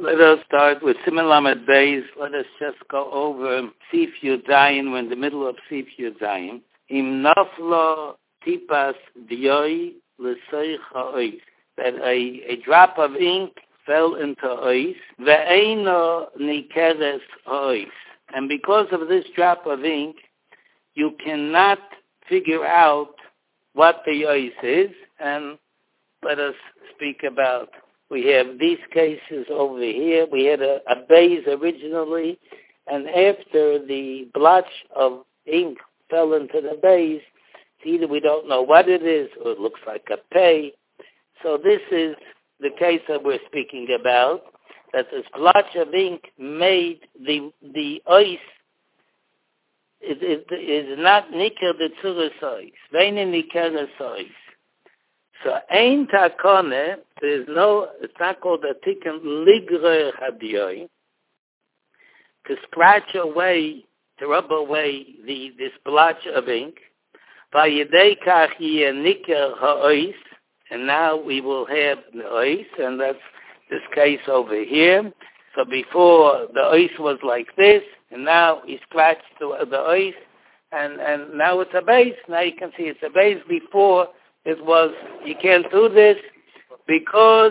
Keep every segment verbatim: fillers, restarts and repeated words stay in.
Let us start with Siman Lamed Beis. Let us just go over Sif Yud Zayin. We're in the middle of Sif Yud Zayin. Im naflo tipas dioi l'seich ha'ois. That a, a drop of ink fell into ois. Ve'eino nikeres ha'ois. And because of this drop of ink, you cannot figure out what the ois is. And let us speak about, we have these cases over here. We had a, a base originally, and after the blotch of ink fell into the base, either we don't know what it is, or it looks like a pay. So this is the case that we're speaking about, that this blotch of ink made the the ois, it, it, it is not niker the tzuras ois, ve'ein niker ois. So ein takone, there is no, it's not called a tikkun ligre hadioi, to scratch away, to rub away the this blotch of ink. Vayidei kach yeh niker ha'ois, and now we will have the ois, and that's this case over here. So before the ois was like this, and now he scratched the, the ois, and, and now it's a base. Now you can see it's a base. Before it was, you can't do this because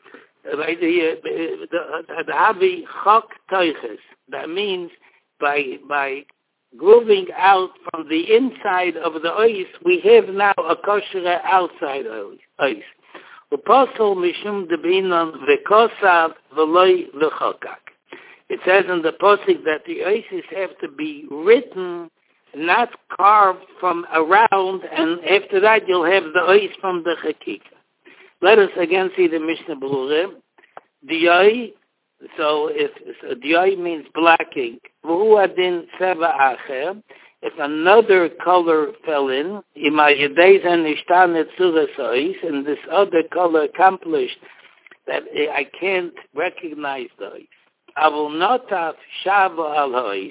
the Havi chok toiches. That means by by grooving out from the inside of the ois, we have now a kosher outside ois. Uposol mishum debinon v'kosav v'loi v'chokak. It says in the posik that the oises have to be written, not carved from around, and after that you'll have the ois from the chakika. Let us again see the Mishnah Berurah. Dioi, so if so dioi means black ink. V'hu adin seva acher. If another color fell in, and this other color accomplished that I can't recognize the ois. I will not have shava al ois.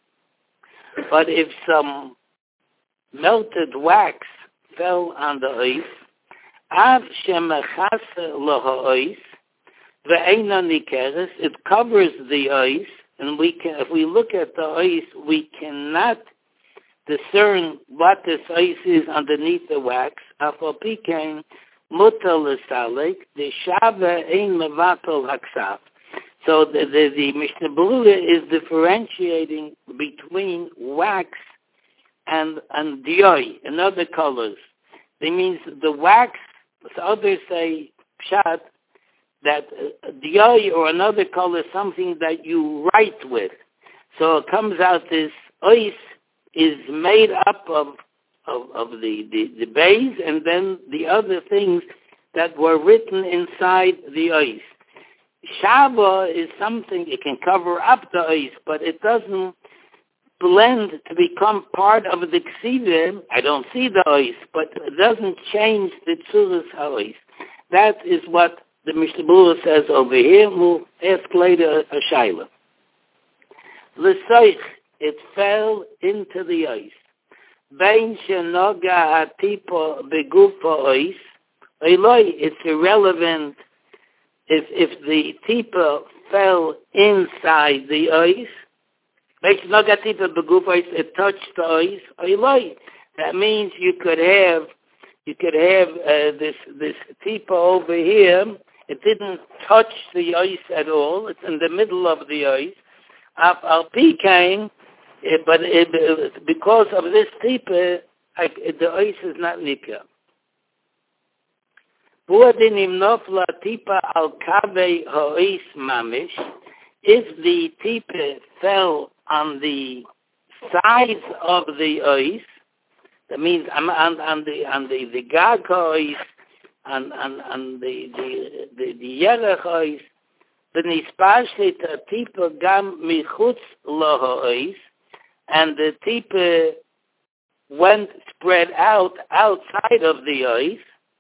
But if some melted wax fell on the ois, av shemachase loha ois, ve'eina nikeres, it covers the ois, and we can, if we look at the ois, we cannot discern what this ois is underneath the wax. Afal pikein mutal l'salek, the shava ein levatel haksaf. So the, the, the Mishnah Berurah is differentiating between wax and and dioi and other colors. That means the wax, so others say pshat, that uh, dioi or another color is something that you write with. So it comes out this ois is made up of of, of the, the, the base and then the other things that were written inside the ois. Shava is something, it can cover up the ois, but it doesn't blend to become part of the ksivim. I don't see the ois, but it doesn't change the tzuras ha'ois. That is what the Mishnah Berurah says over here. We'll ask later a shayla. L'soich, it fell into the ois. Bein shenoga hatipo begufa ois. Eloi, it's irrelevant if if the tipa fell inside the ois. Bein shenoga tipa begufa ois, it touched the ois. Eloi, that means you could have you could have uh, this this tipa over here. It didn't touch the ois at all. It's in the middle of the ois. Al pikein. It, but it, it, because of this tipa, I, the ois is not nikah. Buadinim nofla tipa al kavei ha'ois mamish. If the tipa fell on the sides of the ois, that means on, on, on the on the the gag ois, on on on the the the, the yerech ois, the nispashlet tipa gam michutz lo ha'ois. And the tipa went spread out outside of the ois.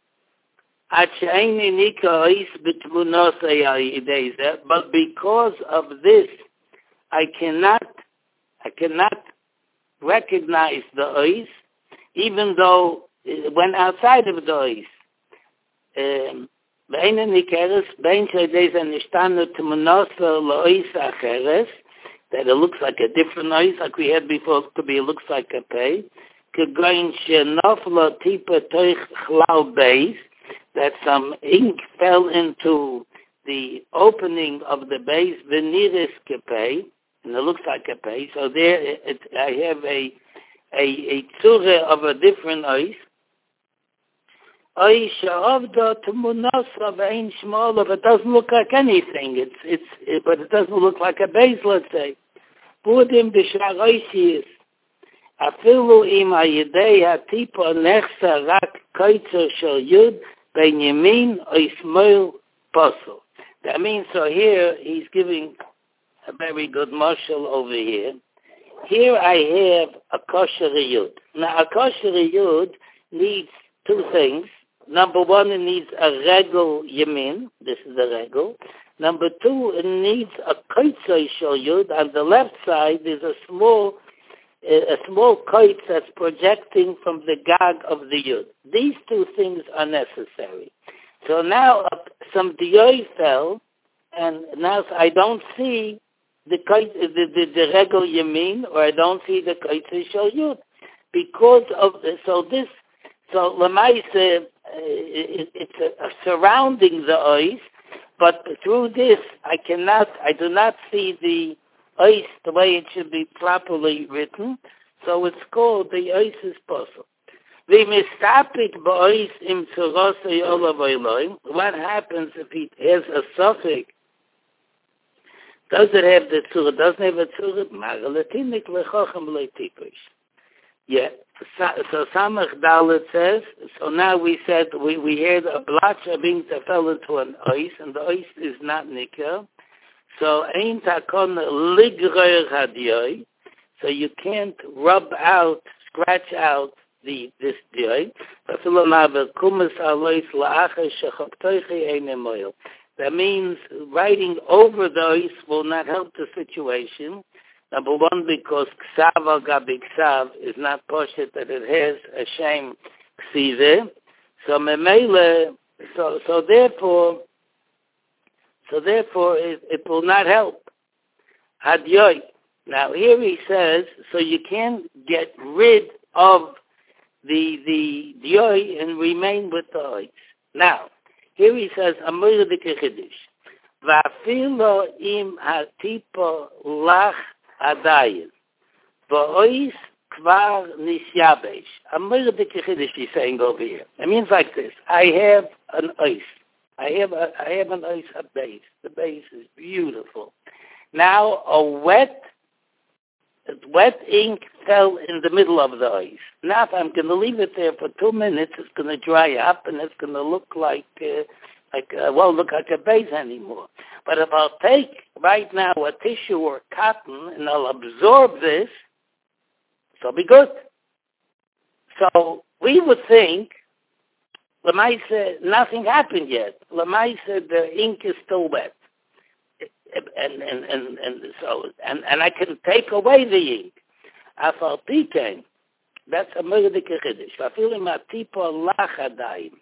But because of this, I cannot, I cannot recognize the ois, even though it went outside of the ois. Um, Beine Nikeres, Bein Shadez and Nishtanu Timonosa Lois Acheres, that it looks like a different ois, like we had before, it could be, it looks like a pay. Kegoin Shenofla Tipa Toich Chlau Beis, that some ink fell into the opening of the base, Veniris Kepei, and it looks like a pay. So there, it, I have a a a tzure of a different ois. Ois she'avda t'munasa v'ein shmala, but it doesn't look like anything. It's it's, it, but it doesn't look like a base. Let's say, budim b'shar oisius. Afilu im ha'yidei ha'tipa nechsa rak kaitzer shel yud ben yamin oismoil posel. That means, so here he's giving a very good marshal over here. Here I have a kosher yud. Now, a kosher yud needs two things. Number one, it needs a regel yamin. This is the regel. Number two, it needs a kaitzer shel yud. On the left side, there's a small a small kite that's projecting from the gag of the yud. These two things are necessary. So now uh, some diyoy fell, and now I don't see the kite, the the, the regel yamin, or I don't see the kite shel yud, because of so this so lemaise uh, it, it's a, a surrounding the ois, but through this I cannot I do not see the ois the way it should be properly written, so it's called the ois is possible. What happens if he has a suffix? Does it have the tzura? Doesn't have a tzura? Yeah. So Samach Dalet says, so now we said, we, we had a blacha being to fell into an ois, and the ois is not nikah. So ein takon ligroyer hadiyoi. So you can't rub out, scratch out the this dioi. That means writing over those will not help the situation. Number one, because ksav al gabi ksav is not poshet that it has a shame ksive. So memele, so so therefore, so therefore it, it will not help. Hadiyoi. Now here he says, so you can't get rid of the the dioi and remain with the ois. Now, here he says, Amir de Kechidish, Va'afilo im hatipo lach adayin, va'ois kvar nisyabesh. Amir de Kechidish, he's saying over here. It means like this, I have an ois. I have a, I have an ois, a base. The base is beautiful. Now, a wet Wet ink fell in the middle of the ois. Now, if I'm going to leave it there for two minutes, it's going to dry up, and it's going to look like, uh, like uh, well, look like a base anymore. But if I'll take right now a tissue or cotton, and I'll absorb this, it'll be good. So we would think, Lamaisa, nothing happened yet. Lamaisa, the ink is still wet. And and, and and so and, and I can take away the ink. Afal pikein, that's a murdik chiddush. Vafilim atipo lachadayim.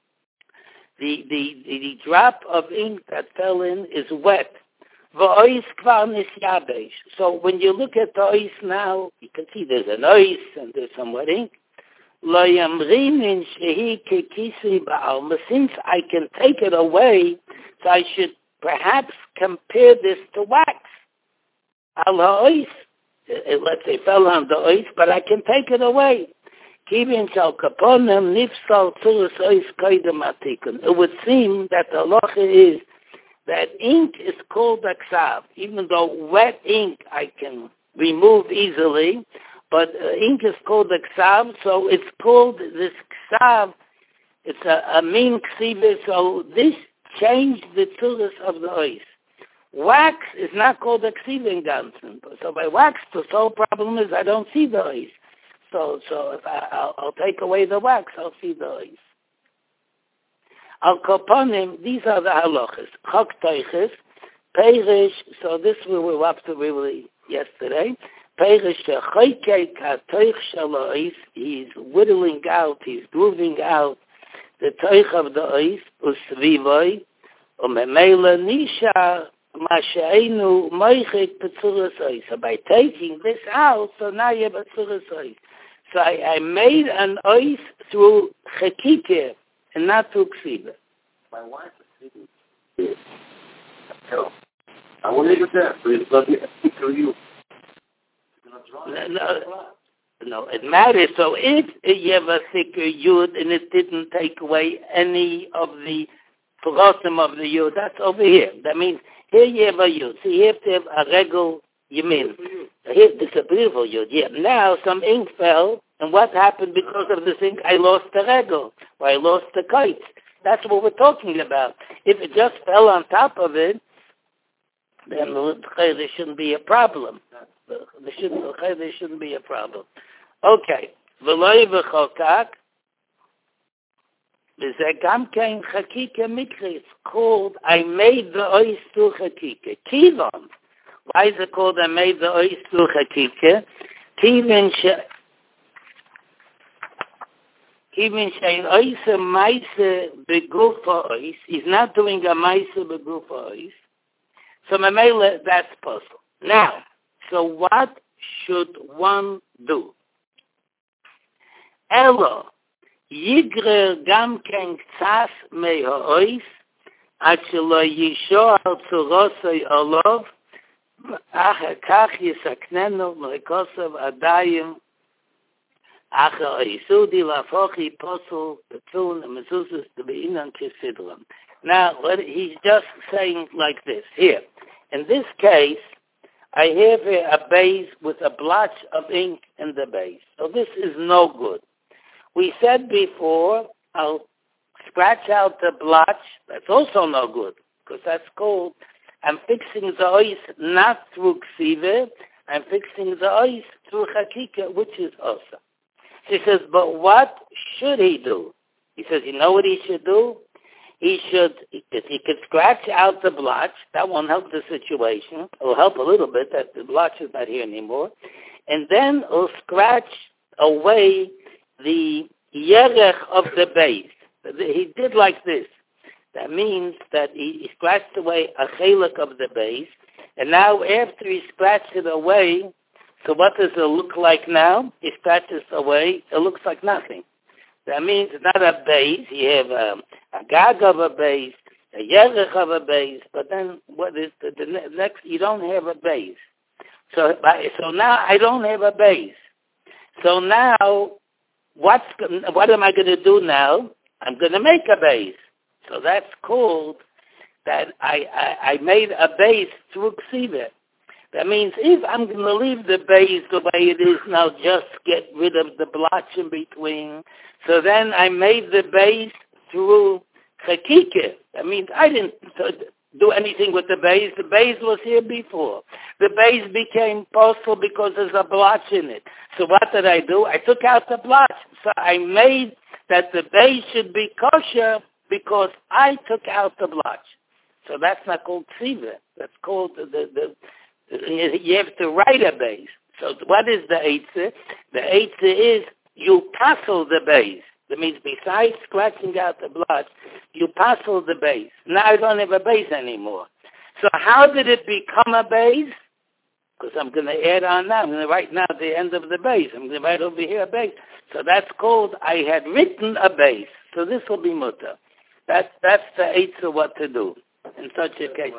The the the drop of ink that fell in is wet. V'ois kvar nisyabesh. So when you look at the ois now, you can see there's an ois and there's some wet ink. Lo yamrimin shehi kekisi ba'alma. Since I can take it away, so I should perhaps compare this to wax. Al ha'ois, let's say fell on the ois, but I can take it away. Kivin shal kaponim nifsal tzurus ois koidem atikun. It would seem that the halacha is that ink is called a ksav, even though wet ink I can remove easily, but uh, ink is called a ksav, so it's called this ksav. It's a, a mean ksiva, so this changed the tzurus of the ois. Wax is not called a ksiva in Gansen. So by wax, the sole problem is I don't see the ois. So so if I, I'll, I'll take away the wax, I'll see the ois. Al koponim, these are the halachas. Chok teiches, peirish, so this we were up to really yesterday. Peirish shechoykei ka teich shel ois, he's whittling out, he's grooving out the Teich of the Ois, Usvivoi, Umemela Nisha, Mashainu, Moichik, Petzuras Ois. So by taking this out, so now you have Petzuras Ois. So I, I made an Ois through Chekike, and not through Ksiva. My wife is sleeping. So, I will leave it there, so it's going to be through you. No, no, no, it matters. So if you have a thicker yud and it didn't take away any of the prosim of the yud, that's over here. That means here you have a yud. So you have to have a regal yamin. Here, this is a beautiful yud. Yeah. Now some ink fell, and what happened because of this ink? I lost the regal, or I lost the kite. That's what we're talking about. If it just fell on top of it, then there shouldn't be a problem. There shouldn't, there shouldn't be a problem. Okay. V'loi v'chokak. V'zeh gam kein chakika mikri. It's called, I made the ois through chakika. Kivon. Why is it called, I made the ois through chakika? Kivon she... Kivon she'in ois a maise begufa ois. He's not doing a maise begufa ois. So Mamela, that's possible. Now, so what should one do? Elo, yigrer gam ken tzas mei ha'ois, ad shelo yisho al tzurosoi olov, ach kach yisaknenu m'rekosav adayim, ach ha'oisudi lafochi posel betun mezuzas to be inan kisidram. Now, he's just saying like this. Here, in this case, I have here a base with a blotch of ink in the base. So this is no good. We said before, I'll scratch out the blotch. That's also no good, because that's called, I'm fixing the ois not through ksive, I'm fixing the ois through chakika, which is osa. She says, but what should he do? He says, you know what he should do? He should, if he could scratch out the blotch, that won't help the situation. It will help a little bit that the blotch is not here anymore. And then he'll scratch away the yerech of the base. He did like this. That means that he, he scratched away a chelik of the base. And now after he scratched it away, so what does it look like now? He scratches away, it looks like nothing. That means it's not a base. You have a, a gag of a base, a yerech of a base, but then what is the, the next? You don't have a base. So, so now I don't have a base. So now, what's what am I going to do now? I'm going to make a base. So that's called that I, I, I made a base through ksiva. That means if I'm going to leave the base the way it is now, just get rid of the blotch in between. So then I made the base through chakika. That means I didn't do anything with the base. The base was here before. The base became possible because there's a blotch in it. So what did I do? I took out the blotch. So I made that the base should be kosher because I took out the blotch. So that's not called ksiva. That's called the... the, the you have to write a base. So what is the eitzah? The eitzah is you passel the base. That means besides scratching out the blotch, you passel the base. Now I don't have a base anymore. So how did it become a base? Because I'm going to add on now. I'm going to write now the end of the base. I'm going to write over here a base. So that's called I had written a base. So this will be mutter. That's, that's the eitzah what to do in such a case.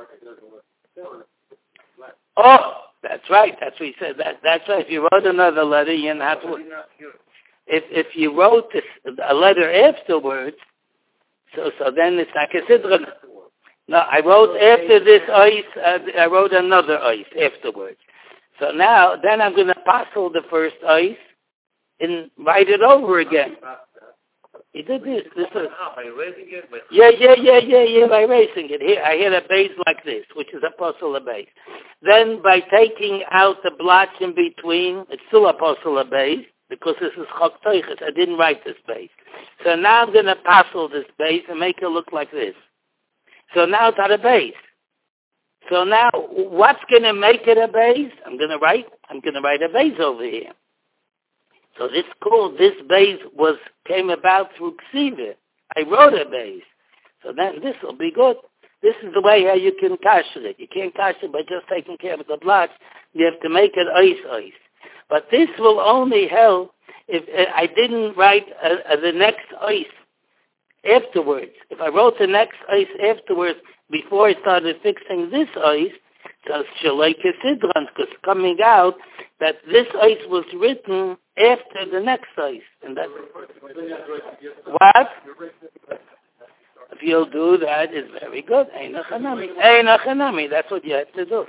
Oh, that's right. That's what he said. That, that's right. If you wrote another letter, you're not... If if you wrote this, a letter afterwards, so so then it's not considered... No, I wrote after this ice, uh, I wrote another ice afterwards. So now, then I'm going to passel the first ice and write it over again. He did this. This is, by erasing it? By yeah, yeah, yeah, yeah, yeah, by erasing it. Here, I had a base like this, which is a puzzle base. Then by taking out the blotch in between, it's still a puzzle base, because this is chok toiches. I didn't write this base. So now I'm going to puzzle this base and make it look like this. So now it's at a base. So now, what's going to make it a base? I'm going to write, I'm going to write a base over here. So this called, this base was, came about through ksiva. I wrote a base. So then this will be good. This is the way how you can kasher it. You can't kasher by just taking care of the blocks. You have to make it ice ice. But this will only help if uh, I didn't write uh, uh, the next ice afterwards. If I wrote the next ice afterwards before I started fixing this ice, so Shalai Kesidran, because coming out that this ice was written after the next ice. And that, what? If you'll do that, it's very good. Ein Achanami. Ein Achanami. That's what you have to do.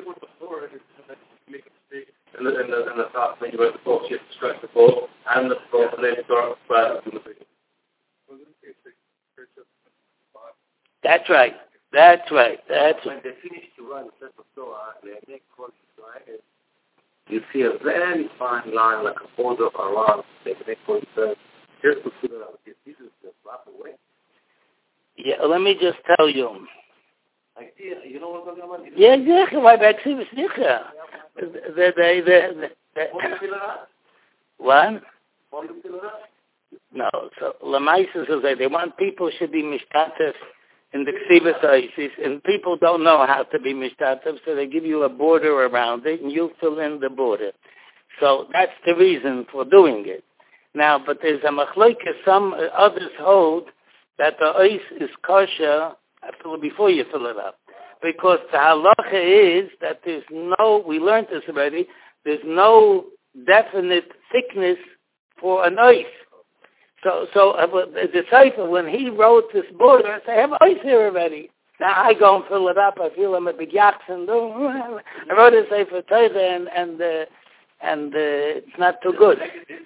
In the, in the, in the top, when you write the book, you have to stretch the book and the book, and then you start spreading the That's right. That's right. That's when they finish to run the Sefer Torah, they make close to it. You see a very fine line, like a border around. They make close to here's the food that this is the proper way. Yeah, let me just tell you. I see, you know what I'm talking about? Yeah, exactly. Why back to the snicha? The the the the. What? No. So Lamaisa says that they want people should be mishtatif in the ksivas isis, and people don't know how to be mishtatif, so they give you a border around it, and you fill in the border. So that's the reason for doing it. Now, but there's a machlokes. Some others hold that the ice is kosher before you fill it up. Because the halacha is that there's no, we learned this already, there's no definite thickness for an ice. So so uh, the disciple, when he wrote this border, said, I have ice here already. Now I go and fill it up, I feel I'm a big yakson. I wrote a Sefer Torah and, and, uh, and uh, it's not too good.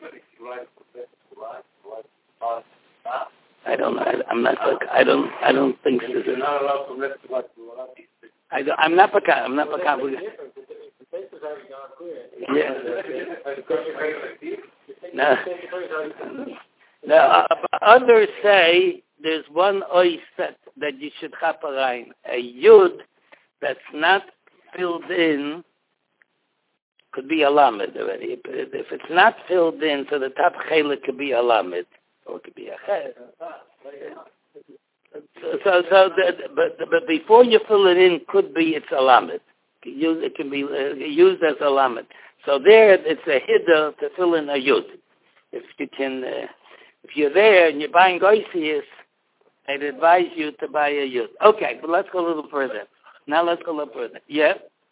I don't know. I, I'm not. I don't. I don't think so. You're not allowed to rest like I don't, I'm not. I'm not. Yeah. No. No. Uh, others say there's one ois that that you should chaparein. A yud that's not filled in could be a lamed already. If, if it's not filled in, so the top chelik could be a lamed. Or it could be a chet. So, so, so the, but, but before you fill it in, could be it's a lamed. It can be uh, used as a lamed. So there, it's a hiddah to fill in a yud. If you can, uh, if you're there and you're buying goisius, I'd advise you to buy a yud. Okay, but let's go a little further. Now let's go a little further. Yeah.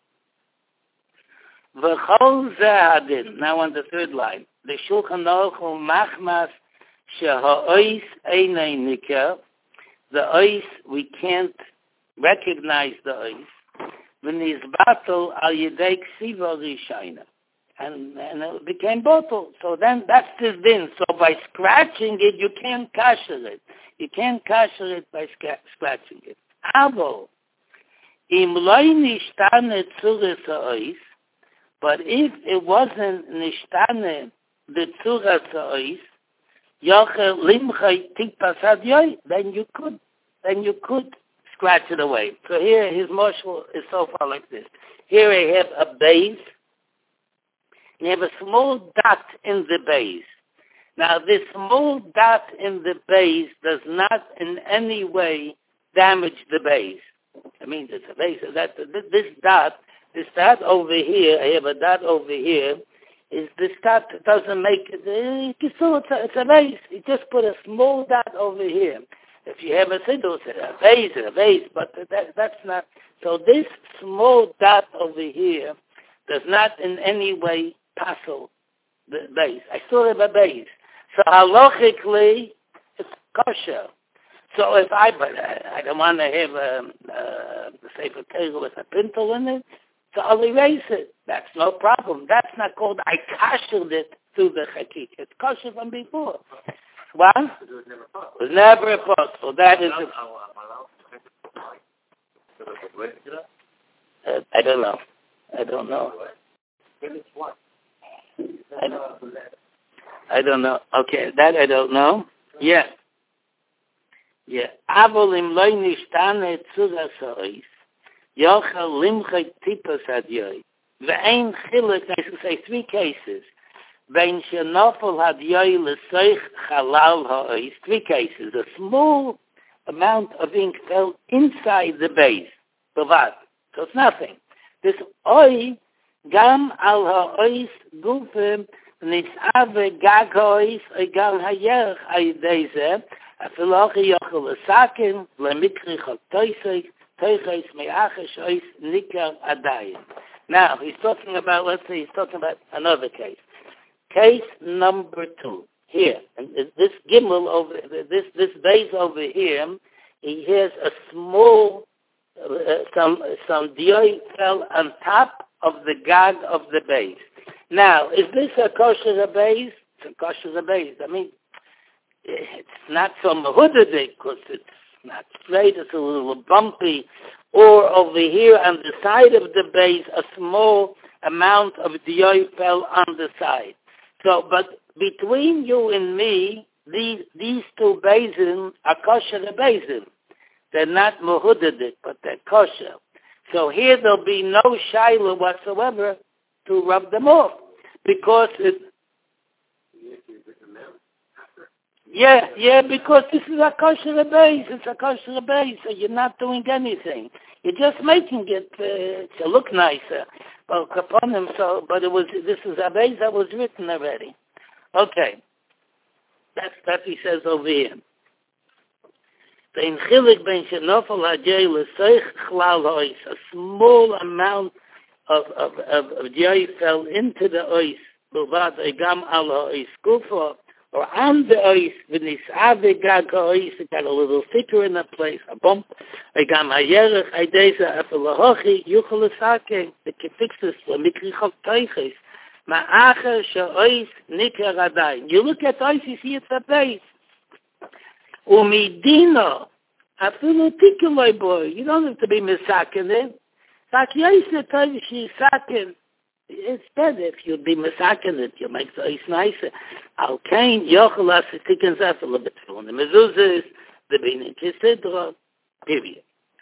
V'chol zeh now on the third line, the Shulchan Aruch machmas sheha'ois einay nikah. The ois, we can't recognize the ois. V'nizbatel al yedei ksiva rishayna. And, and it became bottle. So then that's the din. So by scratching it, you can't kasher it. You can't kasher it by sc- scratching it. Avo, im loy nishtane tzuras ha'ois, but if it wasn't nishtane the tzuras ha'ois, yochel limchay tikpas hadyoy, then you could, then you could scratch it away. So here his marshal is so far like this. Here I have a base. You have a small dot in the base. Now, this small dot in the base does not in any way damage the base. I mean, it's a base. That, this dot, this dot over here, I have a dot over here, is this dot doesn't make it, it's a, it's a base. You just put a small dot over here. If you have a siddur, it's a base, it's a base, but that, that's not. So this small dot over here does not in any way passel the base. I still have a base. So halachically, it's kosher. So if I, but I, I don't want to have a, a Sefer Torah with a pintle in it, so I'll erase it. That's no problem. That's not called, I kashered it through the chakik. It's kosher from before. What? It was never possible. That is a, uh, I don't know. I don't know. I don't, I don't know. Okay, that I don't know. Yeah. Yeah. Avolim loy nishtane tzuras ha'ois, yochel limchay tipas hadyoy. Ve'ein chilek, I should say three cases. Ben Shenofel had yoy l'seich chalal ha'ois. Three cases. A small amount of ink fell inside the base. Bavad. So it's nothing. This oi, gam al ha'ois gufim, nis'ave gag ha'ois, oi gam ha'yerch ha'ideze, afilochi yochel l'sakin, l'mikri chok toisek, toiches me'achesh ois nikar adayim. Now, he's talking about, let's say, he's talking about another case. Case number two. Here, and this gimel over, this, this base over here, he has a small, uh, some, some dioi fell on top of the gag of the base. Now, is this a kosher base? It's a kosher base. I mean, it's not so mahudadik because it's not straight, it's a little bumpy. Or over here on the side of the base, a small amount of dioi fell on the side. So, but between you and me, these these two basin are kosher basin. They're not mahudadik, but they're kosher. So here there'll be no shaila whatsoever to rub them off. Because it... Yeah, yeah, because this is a kosher base. It's a kosher base, so you're not doing anything. You're just making it uh, to look nicer. Well, kaponim, so, but it was, this is a base that was written already. Okay. That's, that he says over here. A small amount of, of, of, of jay fell into the ois, b'vad egam al ha'ois kufa, or on the ois, v'nis'ave gag ha'ois, it got a little thicker in the place, a bump, egam ha'yerech, ha'ideza, afelahochi, yuchel l'sake, the kefixus, l'mikri chok toiches, ma'acher sha'ois nikar adayin. You look at ois, you see it's a base. Umidino, afilu tikuloi boy, you don't have to be misakin it. Sakyaisa toivishi sakin. It's better if you be misakin it, you make the ois nicer. Al kain yochel asitikin zaf a little bit from the mezuzahs, the binin kisidra, period.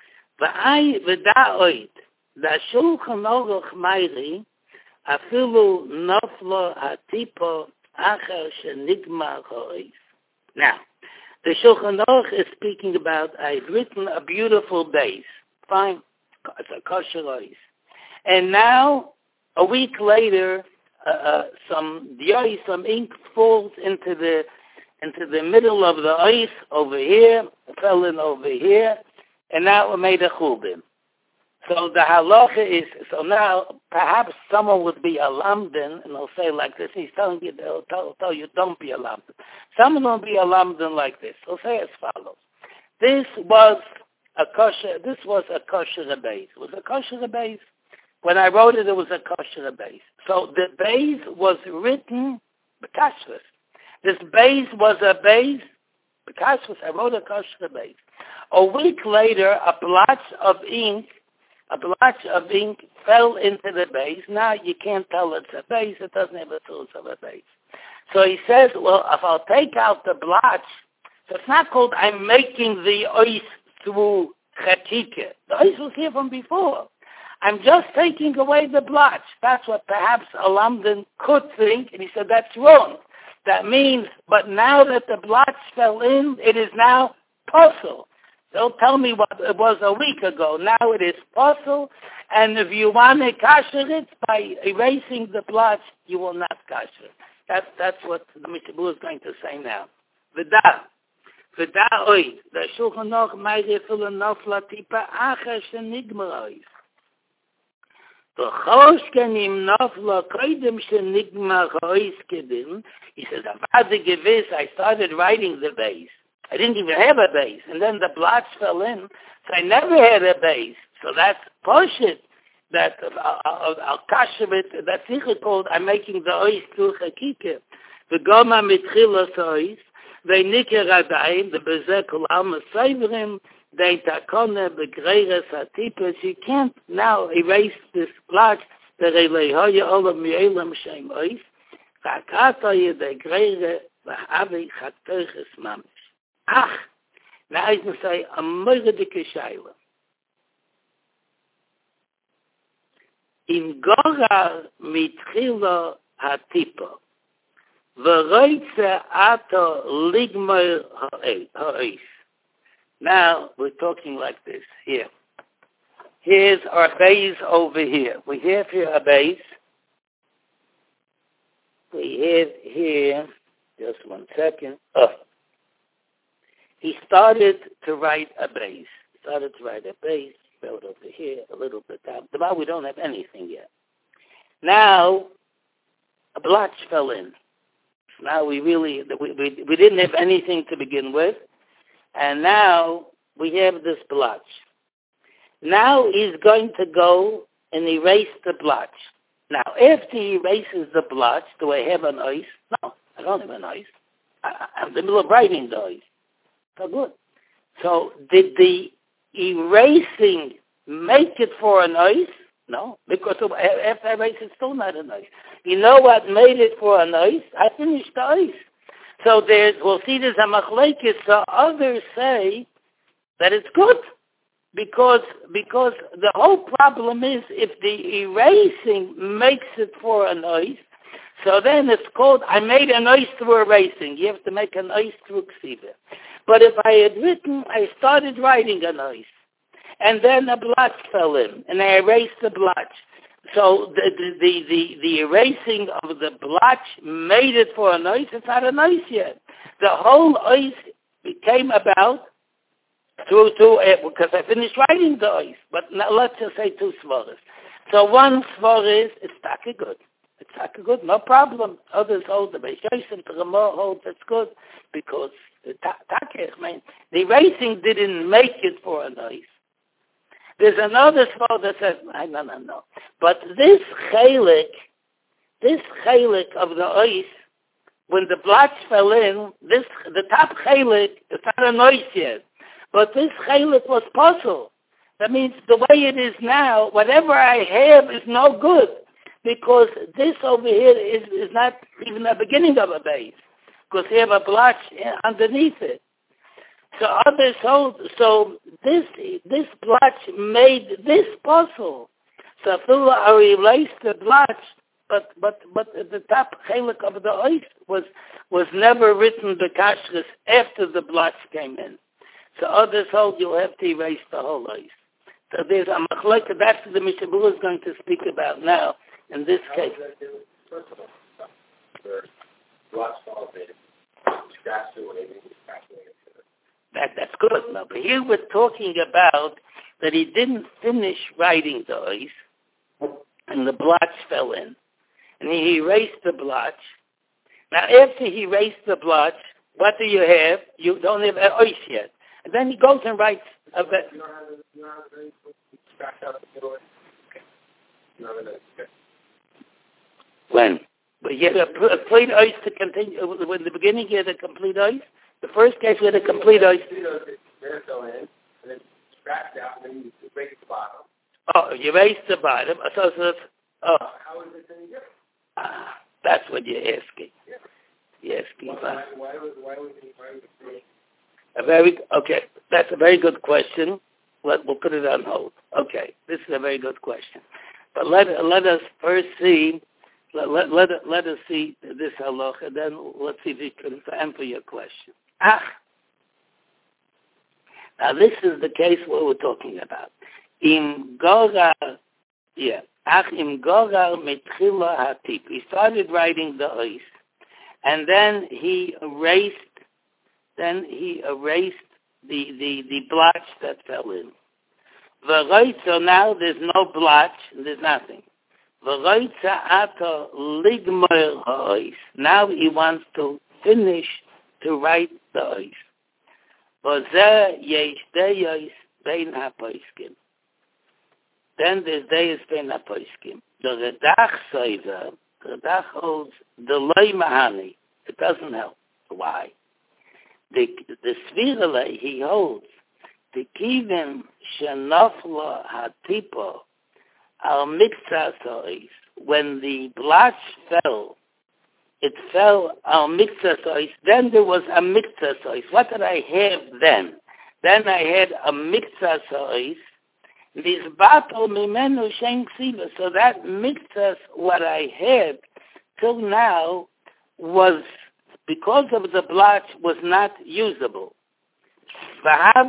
V'ai v'da oid, da shulchan aruch mayri, afilu noflo hatipo acher shenigma ha'ois. Now, the Shulchan Aruch is speaking about, I've written a beautiful base. Fine. It's a kosher ois. And now, a week later, uh, uh, some dioi, some ink falls into the into the middle of the ois over here, fell in over here, and now it made a chubim. So the halacha is, so now perhaps someone would be a lamdan, and they'll say like this, he's telling you, they'll tell, tell you don't be a lamdan. Someone will be a lamdan like this. They'll say as follows. This was a kosher, this was a kosher base. It was a kosher base. When I wrote it, it was a kosher base. So the base was written, b'kashvus. This base was a base, b'kashvus. I wrote a kosher base. A week later, a blotch of ink A blotch of ink fell into the base. Now you can't tell it's a base. It doesn't have a source of a base. So he says, well, if I'll take out the blotch, so it's not called I'm making the ois through chatike. The ois was here from before. I'm just taking away the blotch. That's what perhaps a lamdan could think, and he said that's wrong. That means, but now that the blotch fell in, it is now puzzle. Don't tell me what it was a week ago. Now it is possible, and if you want to kasher it by erasing the blotch, you will not kasher. That's that's what the Mishabur is going to say now. V'da, v'da oid, the Shulchan Aruch ma'ir fil nofla tipa acher shenigmar oid. V'chosh kenim nofla koidem shenigmar oid kedim. He says, Avada gewiss, I started writing the base. I didn't even have a base. And then the blotch fell in, so I never had a base. So that's poshit, that I'll kasher it, that's called, I'm making the ois through chakike. The goma mitchilas ois, they niker adayim, the bezeh kulam asayvrim, they takone begreiras atipes. You can't now erase this blotch, the reilehoya olam mi'elam shem ois, chakatoye de greire, v'havi chatoiches mamish. Ach, now I can say a moiradike shaila. In Gorar mitchila hatipa. V'roitze ato ligmor ha'ois. Now, we're talking like this, here. Here's our base over here. We have here a base. We have here, just one second. Oh. He started to write a base. Started to write a base, wrote over here, a little bit down. Now we don't have anything yet. Now, a blotch fell in. Now we really, we, we, we didn't have anything to begin with. And now we have this blotch. Now he's going to go and erase the blotch. Now, after he erases the blotch, do I have an ice? No, I don't have an ice. I, I'm in the middle of writing the ice. So good. So did the erasing make it for an ice? No, because after I erase it's still not an ice. You know what made it for an ice? I finished the ice. So there's, we'll see there's a machlekes. So others say that it's good. Because because the whole problem is if the erasing makes it for an ice, so then it's called, I made an ice through erasing. You have to make an ice through ksiva. But if I had written, I started writing an ice, and then a blotch fell in, and I erased the blotch. So the the, the, the, the erasing of the blotch made it for an ice. It's not an ice yet. The whole ice came about through to it because I finished writing the ice. But now let's just say two svaras. So one svar is it's taka good. It's taka good, no problem. Others hold the Beis Yosef, the Ramah holds it's good because the taka, I mean, the erasing didn't make it for an ice. There's another svar that says no, no, no, no. But this chelik, this chelik of the ice, when the blotch fell in, this the top chelik is not an ice yet. But this chelik was puzzle. That means the way it is now, whatever I have is no good. Because this over here is, is not even the beginning of a base. Because you have a blotch underneath it. So others hold, so this this blotch made this puzzle. So Phila I erased the blotch, but but but the top chelik of the ice was was never written the kashrus after the blotch came in. So others hold you'll have to erase the whole ice. So there's a machlek, that's what the Mishabura is going to speak about now, in this case. That, that's good. No, but here we're talking about that he didn't finish writing the ice, and the blotch fell in. And he erased the blotch. Now, after he erased the blotch, what do you have? You don't have an ice yet. And then he goes and writes a bit. You don't have a, you don't have a scratch out the middle. Okay. You don't have an ice. When? But you had a, a complete ice to continue. In the beginning, you had a complete ice. The first case, we had a complete ice. There fell in, and then scratched out, and then you erased the bottom. Oh, you erased the bottom. So, so oh. How is it any different? Ah, that's what you're asking. Yeah. You're asking. Why, why, why, was, why, was it, why was it a very okay. That's a very good question. Let, we'll put it on hold. Okay, this is a very good question. But let let us first see. Let let let, let us see this halacha, and then let's see if we can answer your question. Ah. Now this is the case what we're talking about. In Gorar, yeah. Ach im Gorar mitchila hatip. He started writing the ice, and then he erased. Then he erased the, the, the blotch that fell in. V'roitza, so now there's no blotch, there's nothing. V'roitza ato ligmor ha'ois. Now he wants to finish to write the ois. V'zeh yesh deyos bein ha'poiskim. Then there's deyos bein ha'poiskim. The Redach Soiver, the Redach holds the loy mahani. It doesn't help. Why? The the Svirale he holds the kivim shenofla hatipo al mikzas ois. When the blotch fell, it fell al mikzas ois. Then there was a mikzas ois. What did I have then? Then I had a mikzas ois. This battle mimenu shen ksiva. So that mikzas what I had till now was, because of the blotch, was not usable. That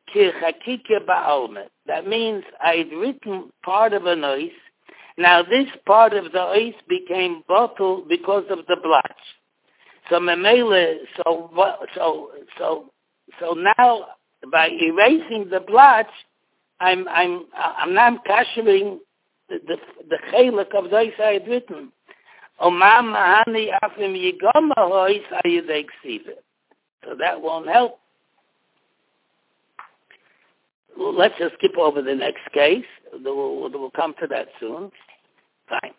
means I'd written part of an ois. Now this part of the ois became bottled because of the blotch. So memele, so so so so now by erasing the blotch, I'm I'm I'm not capturing the the, the chelik of the ois I had written. So that won't help. Let's just skip over the next case. We'll, we'll come to that soon. Fine.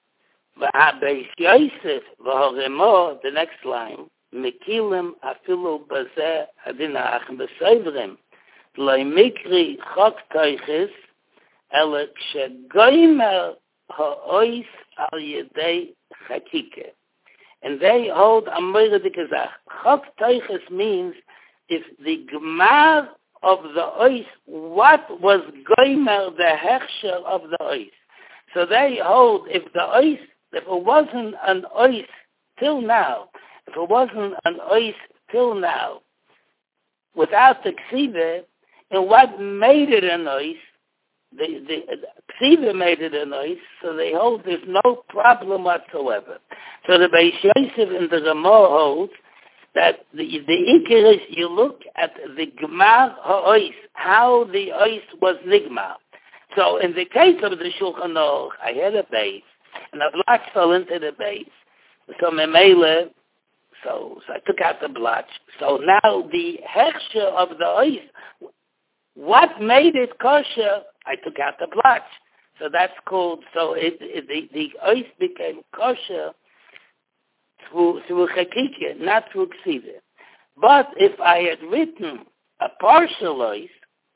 The next line. Mekilim afilu bazeh adinach besevrim loimikri chok toiches ele kshegoimer ha'ois al yedei chakike. And they hold a moira dikazach. Chok toiches means if the gemar of the ois, what was goimer the hechsher of the ois. So they hold if the ois, if it wasn't an ois till now, if it wasn't an ois till now, without the ksiva, and what made it an ois, the the ksiva made it an ois, so they hold there's no problem whatsoever. So the Beis Yosef in the Ramah holds that the the ikar is you look at the Gemar ha'ois, how the ois was nigmar. So in the case of the Shulchan Aruch, I had a base, and a blotch fell into the base. So memele, so so I took out the blotch. So now the hechsher of the ois, what made it kosher? I took out the blotch. So that's called. So it, it the the ois became kosher through through chakike, not through ksiva. But if I had written a partial ois,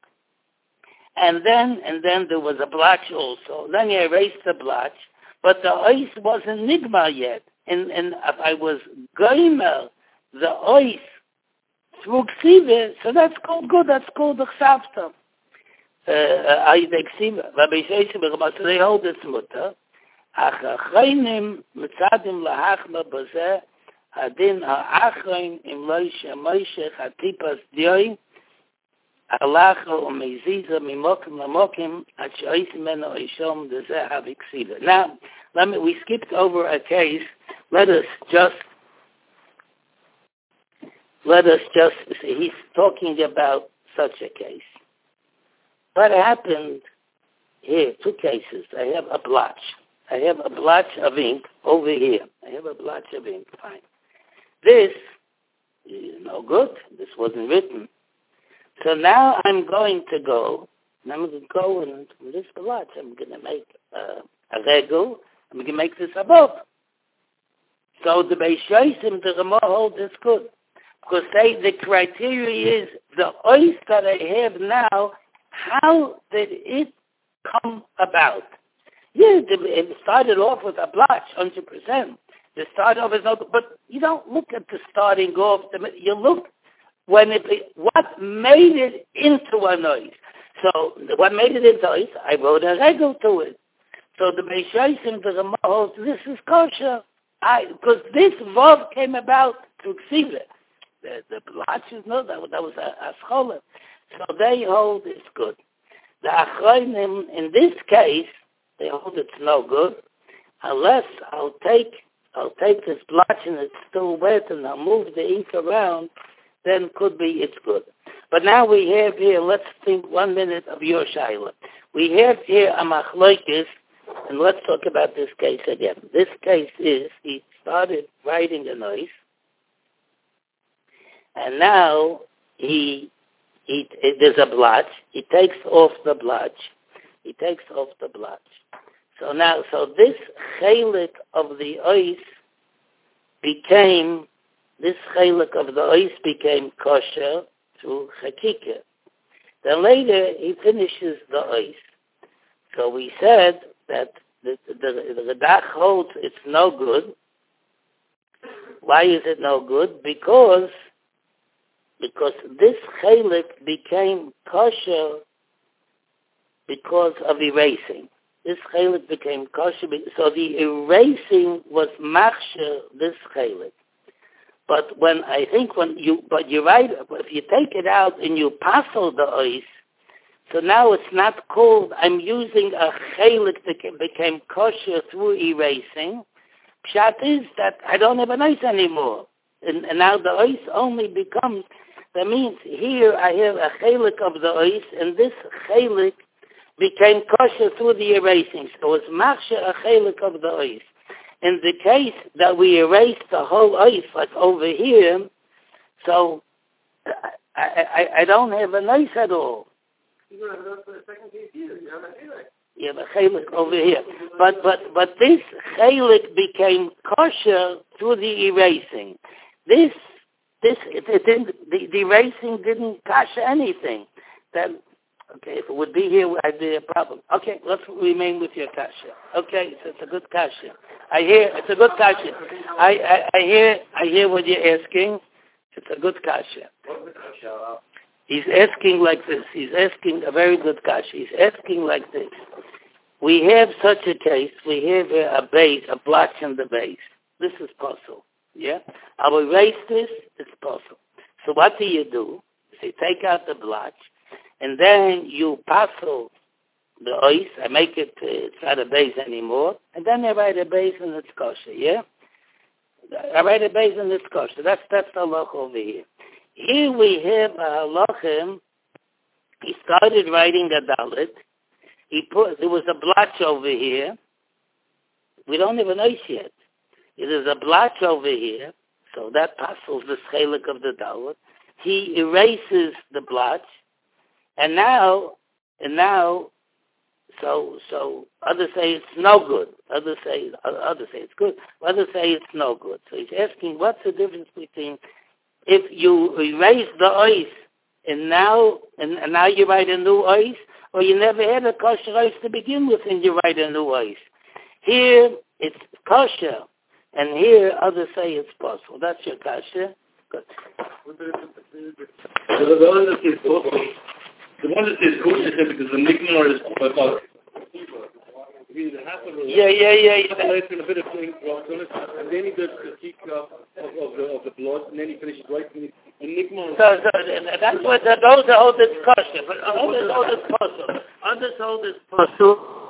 and then and then there was a blotch also, then I erased the blotch, but the ois wasn't nigmar yet, and and if I was goimer the ois through ksiva, so that's called good. That's called the chsavta. I the ksiva. Rabbi Sheshe, so they hold this mutter. Achachreinim mitzadim lahachma b'zeh hadin ha'achrein im loishe moishe chatipas dioi alacha u'meziza mimokim lamokim at she'ois meno ishom d'zeh haviksiva. Now, let me, we skipped over a case. Let us just, let us just, he's talking about such a case. What happened here, two cases. I have a blotch. I have a blotch of ink over here. I have a blotch of ink. Fine. This is no good. This wasn't written. So now I'm going to go, and I'm going to go and with this blotch, I'm going to make uh, a regel. I'm going to make this a book. So the Beis Yosef, the Ramah hold is good. Because they, the criteria is the ois that I have now, how did it come about? Yeah, it started off with a blotch, one hundred percent. The start off is no good, but you don't look at the starting off. You look when it, what made it into a noise. So what made it into noise, I wrote a regel to it. So the Beis Yosef, the Ramah holds, this is kosher. I, because this vav came about through ksiva. The, the blotches, no, that, that was a, a scholar. So they hold it's good. The achronim, in this case, they hold it's no good, unless I'll take I'll take this blotch and it's still wet and I'll move the ink around, then could be it's good. But now we have here, let's think one minute of your shaila. We have here a machlokes, and let's talk about this case again. This case is, he started writing a noise, and now he, he there's a blotch, he takes off the blotch, he takes off the blotch. So now, so this chelik of the ois became, this chelik of the ois became kosher through chakika. Then later he finishes the ois. So we said that the the, the, the Radach holds it's no good. Why is it no good? Because because this chelik became kosher because of erasing. this chelik became kosher. So the erasing was machsher this chelik. But when I think when you, but you're right, if you take it out and you passel the ois, so now it's not called, I'm using a chelik that became kosher through erasing. Pshat is that I don't have an ois anymore. And, and now the ois only becomes, that means here I have a chelik of the ois, and this chelik became kosher through the erasing. So it's machsher a chelik of the ois. In the case that we erase the whole ois, like over here, so I, I, I don't have an ois at all. You have a second case here. You have a chelik. You have a chelik over here. But, but, but this chelik became kosher through the erasing. This, this, it, it didn't, the, the erasing didn't kosher anything. Then, okay, if it would be here, I'd be a problem. Okay, let's remain with your kasha. Okay, so it's a good kasha. I hear, it's a good kasha. I, I, I hear, I hear what you're asking. It's a good kasha. He's asking like this. He's asking a very good kasha. He's asking like this. We have such a case. We have a, a base, a blotch in the base. This is possible. Yeah? I will erase this. It's possible. So what do you do? So you take out the blotch, and then you passel the ois. I make it, uh, it's not a base anymore. And then I write a base and it's kosher, yeah? I write a base and it's kosher. That's, that's the halach over here. Here we have a halachim. He started writing a dalit. He put, there was a blotch over here. We don't have an ois yet. It is a blotch over here. So that passels the chelik of the dalit. He erases the blotch. And now, and now, so, so others say it's no good. Others say, others say it's good. Others say it's no good. So he's asking, what's the difference between if you erase the ois and now, and, and now you write a new ois, or you never had a kosher ois to begin with and you write a new ois? Here it's kosher, and here others say it's possible. That's your kosher. Good. The one that says kosher because the nickname is about yeah, yeah, yeah, yeah. And a bit of thing, and then he does critique of, of, of the of the blood, and then he finishes writing the nickname. So, so that's what those hold it's kosher, but others hold it's possible. Others hold it's possible.